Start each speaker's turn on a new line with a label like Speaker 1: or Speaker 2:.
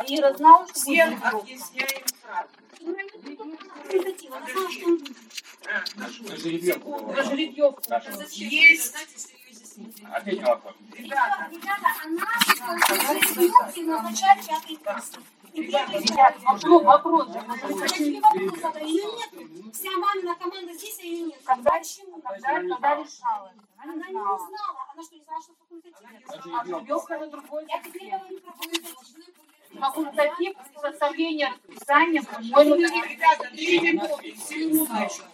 Speaker 1: Ира знала, что
Speaker 2: всем объясняем сразу.
Speaker 3: Даже жеребьевку.
Speaker 2: Есть.
Speaker 4: Ребята,
Speaker 5: она назначает 5 класс.
Speaker 1: Вопрос.
Speaker 5: Ее нет. Вся мамина команда здесь, а ее нет.
Speaker 1: Когда
Speaker 5: Почему?
Speaker 1: решала?
Speaker 5: Она не знала. Она что, не знала, что факультатив?
Speaker 1: А жеребьевка это другой.
Speaker 5: Я теперь говорю про факультатив.
Speaker 1: Факультатив, составление расписания, по-моему,
Speaker 2: Ребята, 3 минуты, 7 минут еще.